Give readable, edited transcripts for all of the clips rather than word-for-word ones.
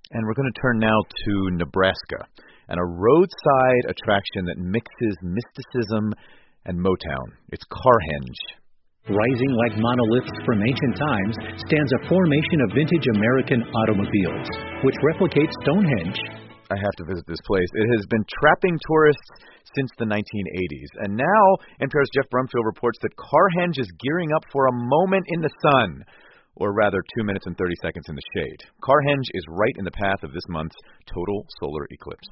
And we're going to turn now to Nebraska and a roadside attraction that mixes mysticism and Motown. It's Carhenge. Rising like monoliths from ancient times stands a formation of vintage American automobiles, which replicates Stonehenge. I have to visit this place. It has been trapping tourists since the 1980s. And now, NPR's Jeff Brumfield reports that Carhenge is gearing up for a moment in the sun, or rather 2 minutes and 30 seconds in the shade. Carhenge is right in the path of this month's total solar eclipse.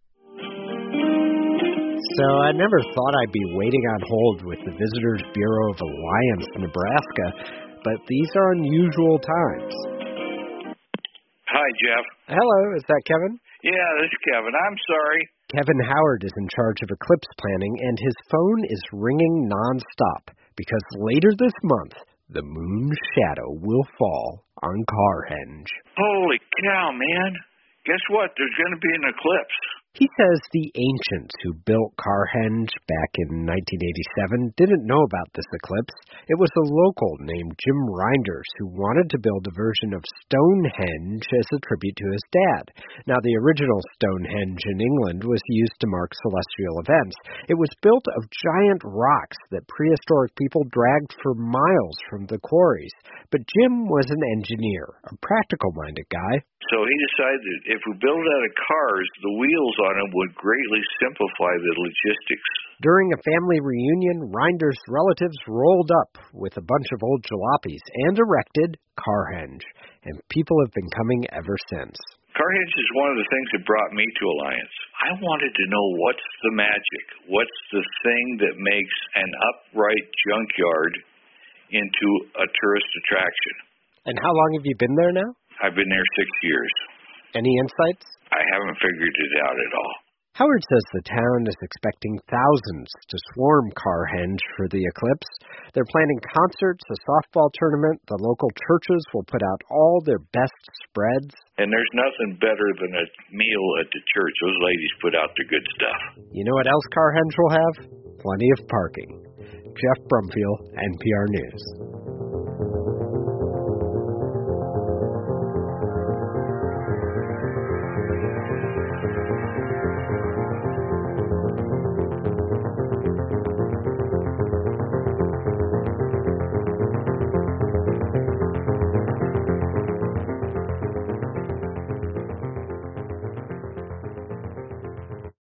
So I never thought I'd be waiting on hold with the Visitors Bureau of Alliance, Nebraska, but these are unusual times. Hi, Jeff. Hello, is that Kevin? Yeah, this is Kevin. I'm sorry. Kevin Howard is in charge of eclipse planning, and his phone is ringing nonstop because later this month, the moon's shadow will fall on Carhenge. Holy cow, man. Guess what? There's going to be an eclipse. He says the ancients who built Carhenge back in 1987 didn't know about this eclipse. It was a local named Jim Reinders who wanted to build a version of Stonehenge as a tribute to his dad. Now, the original Stonehenge in England was used to mark celestial events. It was built of giant rocks that prehistoric people dragged for miles from the quarries. But Jim was an engineer, a practical-minded guy. So he decided if we build out of cars, the wheels on them would greatly simplify the logistics. During a family reunion, Reinders' relatives rolled up with a bunch of old jalopies and erected Carhenge, and people have been coming ever since. Carhenge is one of the things that brought me to Alliance. I wanted to know what's the magic, what's the thing that makes an upright junkyard into a tourist attraction. And how long have you been there now? I've been there 6 years. Any insights? I haven't figured it out at all. Howard says the town is expecting thousands to swarm Carhenge for the eclipse. They're planning concerts, a softball tournament. The local churches will put out all their best spreads. And there's nothing better than a meal at the church. Those ladies put out the good stuff. You know what else Carhenge will have? Plenty of parking. Jeff Brumfield, NPR News.